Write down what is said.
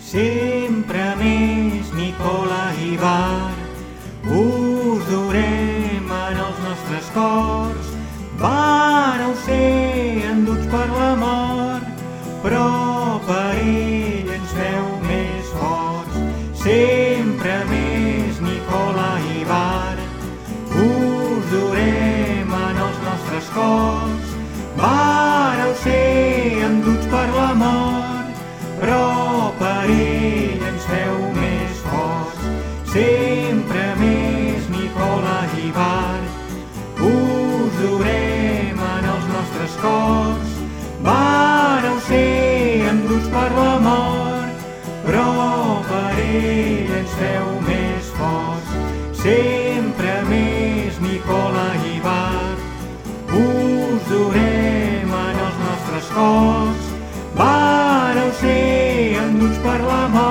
sempre més Nicola i Bar, us durem en els nostres cors. Vareu ser enduts per la mort, però per ell ens feu més forts. Sempre més Nicola i Bar, us durem en els nostres cors. Vareu ser enduts per la mort, però per ell ens feu més forts. Sempre més Nicola i Bar, us durem en els nostres cors. Vareu ser enduts per la mort, però per ell ens feu més forts. Sempre més Nicola i Bar, us durem en els nostres cors. Vareu ser enduts per la mort,